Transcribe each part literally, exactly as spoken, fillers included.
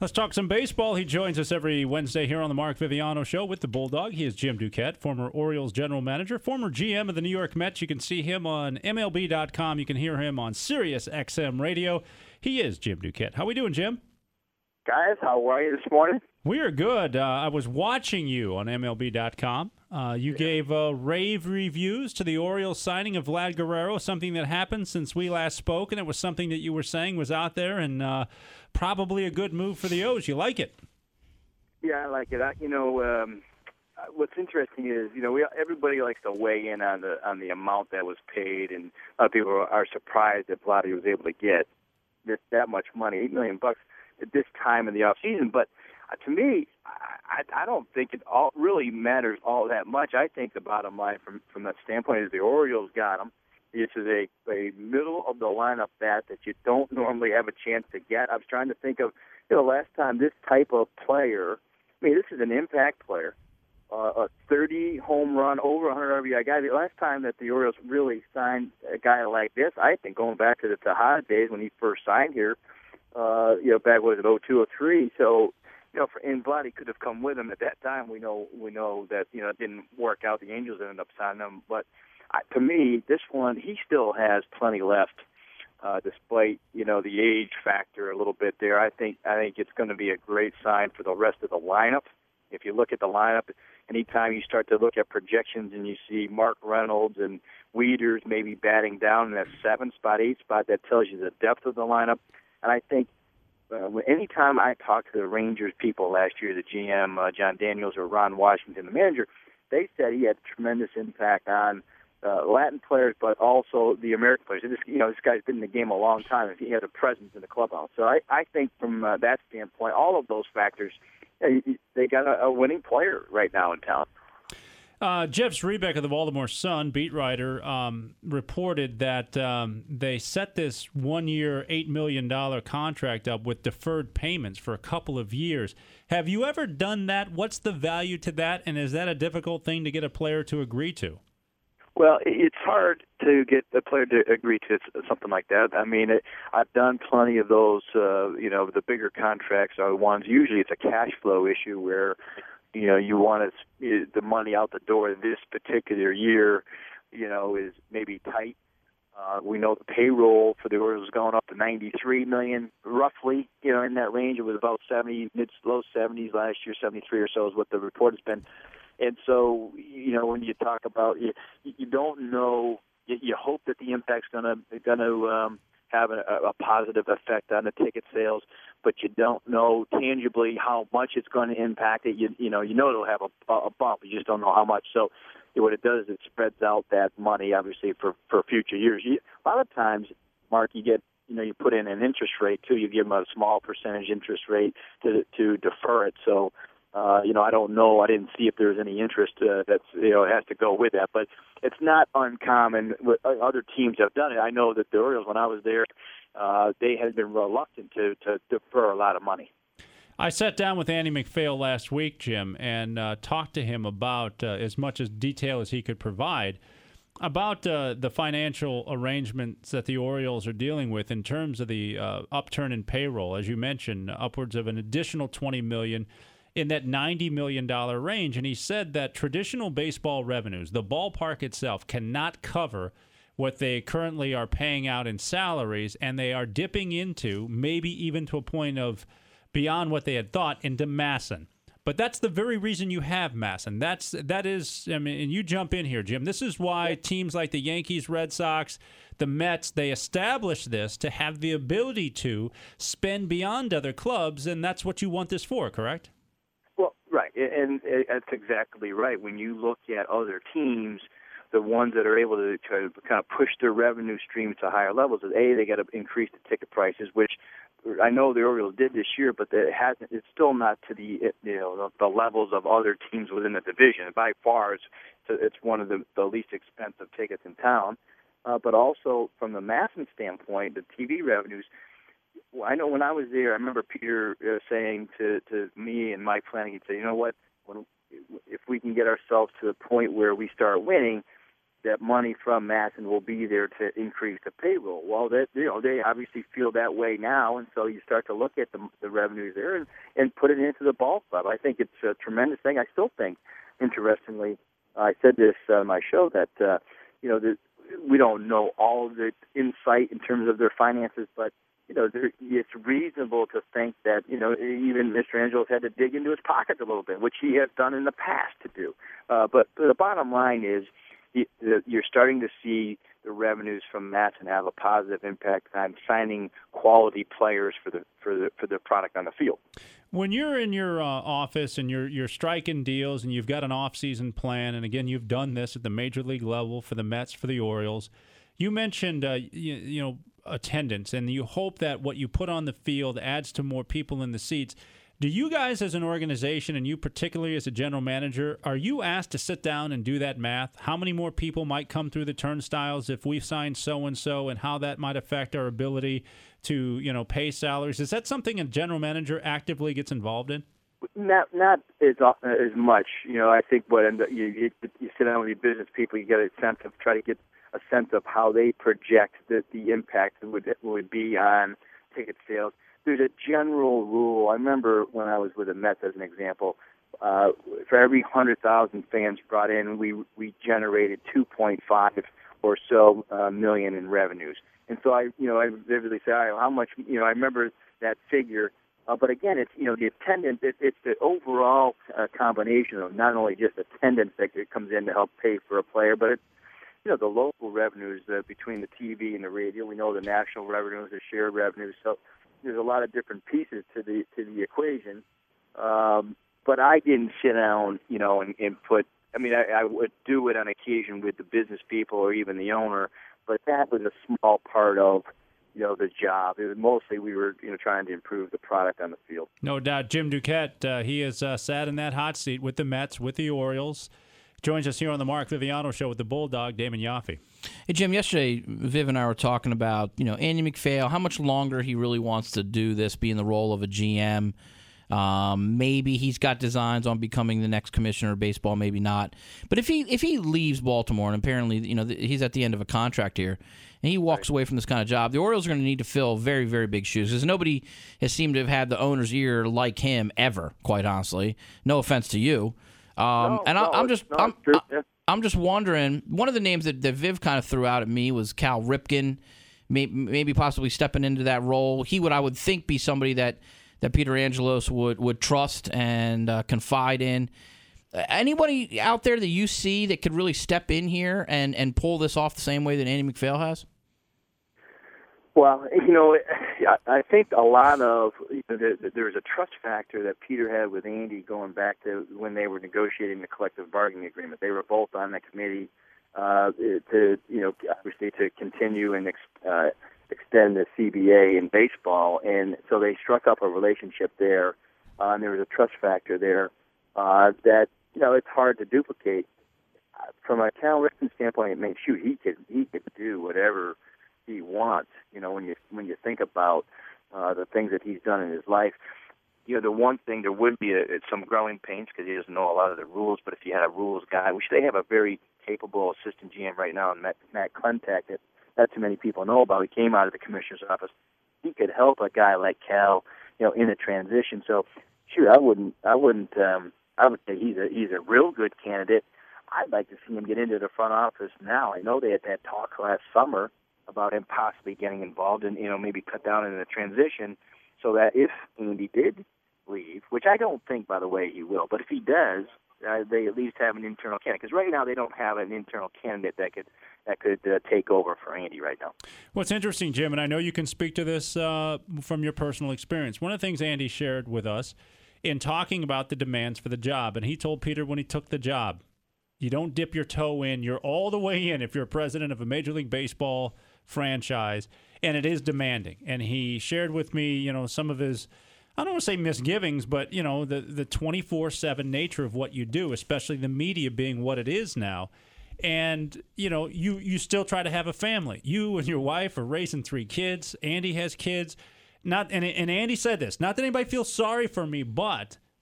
Let's talk some baseball. He joins us every Wednesday here on the Mark Viviano Show with the Bulldog. He is Jim Duquette, former Orioles general manager, former G M of the New York Mets. You can see him on M L B dot com. You can hear him on Sirius X M Radio. He is Jim Duquette. How we doing, Jim? Guys, how are you this morning? We are good. Uh, I was watching you on M L B dot com. Uh, you yeah. gave uh, rave reviews to the Orioles signing of Vlad Guerrero, something that happened since we last spoke, and it was something that you were saying was out there and uh, probably a good move for the O's. You like it? Yeah, I like it. I, you know, um, what's interesting is, you know, we, everybody likes to weigh in on the on the amount that was paid, and a lot of people are, are surprised that Vlad was able to get this, that much money, eight million bucks at this time in the off season. But uh, to me, I, I don't think it all really matters all that much. I think the bottom line from from that standpoint is the Orioles got him. This is a, a middle of the lineup bat that you don't normally have a chance to get. I was trying to think of, you know, last time this type of player. I mean, this is an impact player, uh, a thirty home run, over one hundred R B I guy. The last time that the Orioles really signed a guy like this, I think going back to the Tejada days when he first signed here. Uh, you know, back was it oh two, oh three. So, you know, for, and Vladdy could have come with him at that time. We know, we know that you know it didn't work out. The Angels ended up signing him, but uh, to me, this one he still has plenty left, uh, despite you know the age factor a little bit there. I think I think it's going to be a great sign for the rest of the lineup. If you look at the lineup, anytime you start to look at projections and you see Mark Reynolds and Wieters maybe batting down in that seven spot, eight spot, that tells you the depth of the lineup. And I think uh, anytime I talked to the Rangers people last year, the G M, uh, John Daniels, or Ron Washington, the manager, they said he had tremendous impact on uh, Latin players, but also the American players. This, you know, this guy's been in the game a long time, and he has a presence in the clubhouse. So I, I think from uh, that standpoint, all of those factors, uh, they got a, a winning player right now in town. Uh, Jeff Zrebiec of the Baltimore Sun, beat writer, um, reported that um, they set this one-year, eight million dollars contract up with deferred payments for a couple of years. Have you ever done that? What's the value to that, and is that a difficult thing to get a player to agree to? Well, it's hard to get a player to agree to something like that. I mean, it, I've done plenty of those, uh, you know, the bigger contracts are the ones, usually it's a cash flow issue where you know, you want to, the money out the door this particular year, you know, is maybe tight. Uh, we know the payroll for the Orioles is going up to ninety-three million dollars, roughly, you know, in that range. It was about seventy, mid low seventies last year, seventy-three or so is what the report has been. And so, you know, when you talk about, you, you don't know, you, you hope that the impact's going to going to um, have a, a positive effect on the ticket sales, but you don't know tangibly how much it's going to impact it. You, you know, you know it'll have a, a bump. You just don't know how much. So what it does is it spreads out that money, obviously, for, for future years. You, a lot of times, Mark, you get, you know, you put in an interest rate, too. You give them a small percentage interest rate to to defer it. So, uh, you know, I don't know. I didn't see if there's any interest uh, that's, you know, has to go with that. But it's not uncommon. Other teams have done it. I know that the Orioles, when I was there, uh, they had been reluctant to, to defer a lot of money. I sat down with Andy MacPhail last week, Jim, and uh, talked to him about uh, as much as detail as he could provide about uh, the financial arrangements that the Orioles are dealing with in terms of the uh, upturn in payroll. As you mentioned, upwards of an additional twenty million dollars in that ninety million dollars range. And he said that traditional baseball revenues, the ballpark itself, cannot cover what they currently are paying out in salaries, and they are dipping into, maybe even to a point of beyond what they had thought, into Masson. But that's the very reason you have Masson. That's that is, I mean, and you jump in here, Jim. This is why teams like the Yankees, Red Sox, the Mets, they establish this to have the ability to spend beyond other clubs, and that's what you want this for, correct? Well, right, and that's exactly right. When you look at other teams, the ones that are able to try to kind of push their revenue stream to higher levels is, A, they got to increase the ticket prices, which I know the Orioles did this year, but it hasn't. It's still not to the you know the, the levels of other teams within the division. By far, it's it's one of the, the least expensive tickets in town. Uh, but also from the Masson standpoint, the T V revenues. I know when I was there, I remember Peter uh, saying to, to me and Mike Flanagan, he'd say, you know what, when, if we can get ourselves to the point where we start winning, that money from Matson will be there to increase the payroll. Well, that you know they obviously feel that way now, and so you start to look at the, the revenues there and, and put it into the ball club. I think it's a tremendous thing. I still think, interestingly, I said this on my show that uh, you know the, we don't know all of the insight in terms of their finances, but you know there, it's reasonable to think that you know even Mister Angelos had to dig into his pockets a little bit, which he has done in the past to do. Uh, but, but the bottom line is, you're starting to see the revenues from Matson have a positive impact on signing quality players for the for the for the product on the field. When you're in your uh, office and you're you're striking deals and you've got an off-season plan, and again you've done this at the major league level for the Mets, for the Orioles, you mentioned uh, you, you know attendance, and you hope that what you put on the field adds to more people in the seats. Do you guys as an organization, and you particularly as a general manager, are you asked to sit down and do that math? How many more people might come through the turnstiles if we sign so-and-so, and how that might affect our ability to, you know, pay salaries? Is that something a general manager actively gets involved in? Not not as as much. You know, I think what end up, you, you you sit down with your business people, you get a sense of try to get a sense of how they project that the impact would would be on ticket sales. There's a general rule. I remember when I was with the Mets, as an example, uh, for every one hundred thousand fans brought in, we we generated two point five or so uh, million in revenues. And so I, you know, I vividly say, all right, how much, you know, I remember that figure. Uh, but again, it's, you know, the attendance, it, it's the overall uh, combination of not only just attendance that comes in to help pay for a player, but it's, you know, the local revenues uh, between the T V and the radio. We know the national revenues, the shared revenues. So there's a lot of different pieces to the to the equation, um, but I didn't sit down, you know, and, and put. I mean, I, I would do it on occasion with the business people or even the owner, but that was a small part of, you know, the job. It was mostly we were, you know, trying to improve the product on the field. No doubt, Jim Duquette. Uh, he has uh, sat in that hot seat with the Mets, with the Orioles. Joins us here on the Mark Viviano Show with the Bulldog, Damon Yaffe. Hey, Jim, yesterday, Viv and I were talking about, you know, Andy MacPhail, how much longer he really wants to do this, be in the role of a G M. Um, maybe he's got designs on becoming the next commissioner of baseball, maybe not. But if he if he leaves Baltimore, and apparently, you know, he's at the end of a contract here, and he walks away from this kind of job, the Orioles are going to need to fill very, very big shoes, because nobody has seemed to have had the owner's ear like him ever, quite honestly. No offense to you. Um, no, and I, no, I'm just, no, I'm, true, I, yeah. I'm just wondering. One of the names that, that Viv kind of threw out at me was Cal Ripken, maybe, maybe possibly stepping into that role. He would, I would think, be somebody that, that Peter Angelos would would trust and uh, confide in. Uh, anybody out there that you see that could really step in here and, and pull this off the same way that Andy MacPhail has? Well, you know, I think a lot of you know, there's a trust factor that Peter had with Andy going back to when they were negotiating the collective bargaining agreement. They were both on the committee uh, to, you know, obviously to continue and uh, extend the C B A in baseball, and so they struck up a relationship there, uh, and there was a trust factor there uh, that you know it's hard to duplicate. From a Cal Ripken standpoint, I mean, shoot, he could he could do whatever he wants, you know, when you when you think about uh, the things that he's done in his life. You know, the one thing, there would be a, some growing pains because he doesn't know a lot of the rules, but if you had a rules guy, which they have a very capable assistant G M right now, Matt, Matt Klentak, that not too many people know about. He came out of the commissioner's office. He could help a guy like Cal, you know, in a transition. So, shoot, I wouldn't, I wouldn't, um, I would say he's a he's a real good candidate. I'd like to see him get into the front office now. I know they had that talk last summer about him possibly getting involved and, you know, maybe cut down in the transition so that if Andy did leave, which I don't think, by the way, he will, but if he does, uh, they at least have an internal candidate. Because right now they don't have an internal candidate that could that could uh, take over for Andy right now. What's interesting, Jim, and I know you can speak to this uh, from your personal experience, one of the things Andy shared with us in talking about the demands for the job, and he told Peter when he took the job, you don't dip your toe in. You're all the way in if you're president of a Major League Baseball franchise, and it is demanding. And he shared with me, you know, some of his, I don't want to say misgivings, but, you know, the, the twenty-four seven nature of what you do, especially the media being what it is now. And, you know, you, you still try to have a family. You and your wife are raising three kids. Andy has kids. Not and, and Andy said this, not that anybody feels sorry for me, but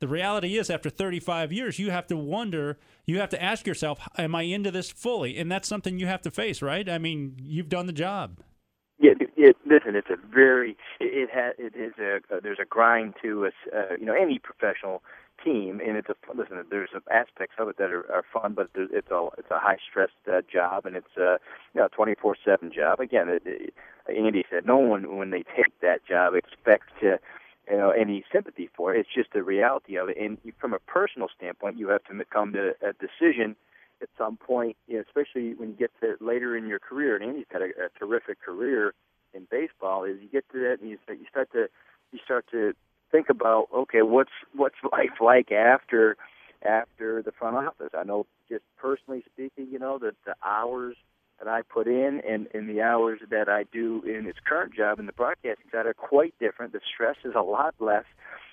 The reality is, after thirty-five years, you have to wonder, you have to ask yourself, am I into this fully? And that's something you have to face, right? I mean, you've done the job. Yeah, it, it, listen, it's a very, it, it has, it is a, uh, there's a grind to us, uh, you know, any professional team, and it's a, listen, there's some aspects of it that are, are fun, but it's a, it's a high-stress uh, job, and it's a, you know, twenty-four seven job. Again, it, it, Andy said, no one, when they take that job, expects to, you know, any sympathy for it. It's just the reality of it. And from a personal standpoint, you have to come to a decision at some point, you know, especially when you get to later in your career. And Andy's got a, a terrific career in baseball. Is you get to that and you start, you start to you start to think about, okay, what's what's life like after after the front office? I know, just personally speaking, you know, that the hours that I put in and, and the hours that I do in his current job in the broadcasting side are quite different. The stress is a lot less.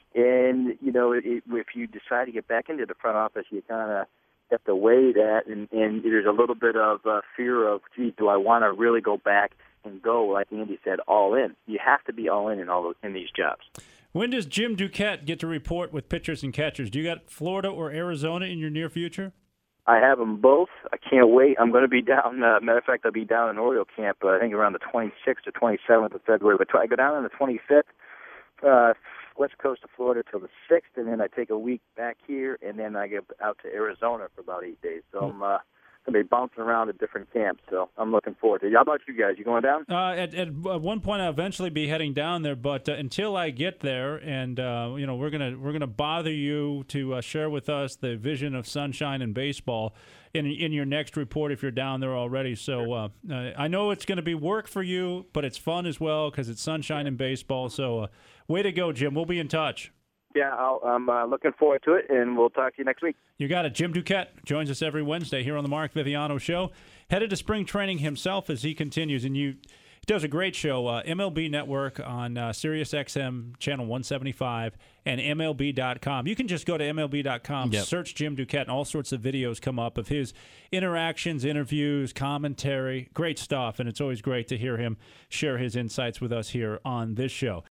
And, you know, it, it, if you decide to get back into the front office, you kind of have to weigh that. And, and there's a little bit of uh, fear of, gee, do I want to really go back and go, like Andy said, all in? You have to be all in in, all those, in these jobs. When does Jim Duquette get to report with pitchers and catchers? Do you got Florida or Arizona in your near future? I have them both. I can't wait. I'm going to be down. Uh, matter of fact, I'll be down in Oriole camp. Uh, I think around the twenty-sixth or twenty-seventh of February. But I go down on the twenty-fifth, uh, west coast of Florida till the sixth, and then I take a week back here, and then I get out to Arizona for about eight days. So I'm uh, going to be bouncing around at different camps. So I'm looking forward to it. How about you guys? You going down? Uh, at, at one point, I'll eventually be heading down there, but uh, until I get there, and uh, you know, we're gonna we're gonna bother you to uh, share with us the vision of sunshine and baseball in in your next report if you're down there already. So uh, uh, I know it's going to be work for you, but it's fun as well because it's sunshine and baseball. So uh, way to go, Jim. We'll be in touch. Yeah, I'll, I'm uh, looking forward to it, and we'll talk to you next week. You got it. Jim Duquette joins us every Wednesday here on the Mark Viviano Show. Headed to spring training himself as he continues, and you he does a great show, uh, M L B Network on uh, Sirius X M Channel one seventy-five and M L B dot com. You can just go to M L B dot com, yep. search Jim Duquette, and all sorts of videos come up of his interactions, interviews, commentary. Great stuff, and it's always great to hear him share his insights with us here on this show.